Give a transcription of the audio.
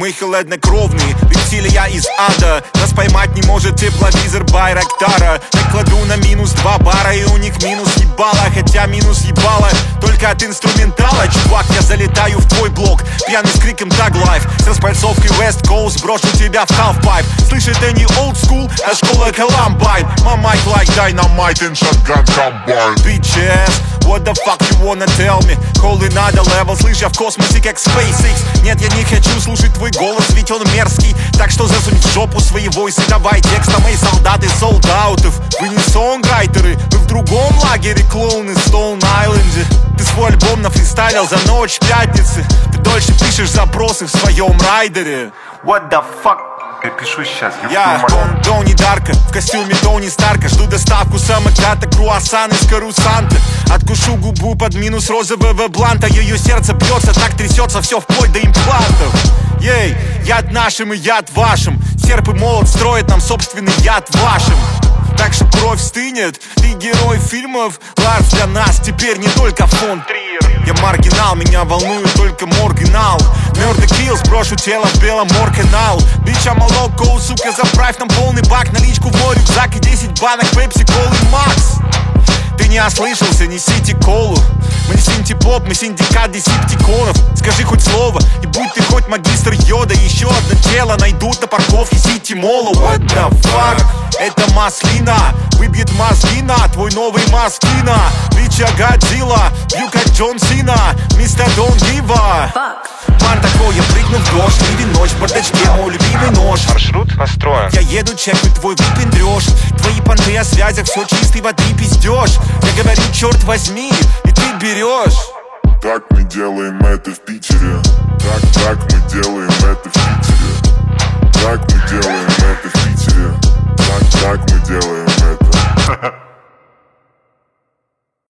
мы хладнокровные, рептилия из ада. Нас поймать не может тепловизор Байрактара. Я кладу на -2 бара, и у них минус ебало. Хотя минус ебало только от инструментала. Чувак, я залетаю в твой блок, пьяный с криком Tag Life. С распальцовкой West Coast брошу тебя в half-pipe. Слышь, это не old school, а школа Columbine. My mic like dynamite and shotgun combine. Bitches, what the fuck you wanna tell me? Holy надо level, слышь, я в космосе как SpaceX. Нет, я не хочу слушать твой голос, ведь он мерзкий. Так что засунь в жопу свои войсы, давай текста. Мои солдаты солдаутов, вы не сонграйтеры. Вы в другом лагере, клоуны Стоун-Айленде. Ты свой альбом нафристайлил за ночь пятницы. Ты дольше пишешь запросы в своем райдере. What the fuck? Я пишу сейчас, я Тони Дарка, в костюме Тони Старка. Жду доставку самоката, круассан из Карусанта. Откушу губу под минус розового бланта. Ее сердце бьется, так трясется все вплоть до имплантов. Ей, яд нашим и яд вашим. Серп и молот строят нам собственный яд вашим. Так что кровь стынет, ты герой фильмов. Ларс для нас теперь не только фон Триер. Я маргинал, меня волнует только моргинал. Murder kills, брошу тело в белом морканал. Бича молоко, сука, заправь нам полный бак. Наличку в мой рюкзак и 10 банок пепси, колы Макс. Ты не ослышался, несите колу. Мы не синтепоп, мы синдикат десептиконов. Скажи хоть слово, и будь ты хоть магистр йода. Еще одно тело найдут на парковке Сити Мола. What the fuck? Это маслина, выбьет мозги на твой новый маскина. Бича Годзилла, бью как Джон Сина. Мистер Don't Give a План такой, я прыгну в дождь, ливень ночь, в бардачке мой любимый нож. Маршрут настроен. Я еду, чекаю твой выпендрёж. Твои понты о связях, все чистой воды пиздёж. Я говорю, черт возьми, и ты берешь. Так мы делаем это в Питере. Так мы делаем это в Питере. Так мы делаем это в Питере. Так мы делаем это.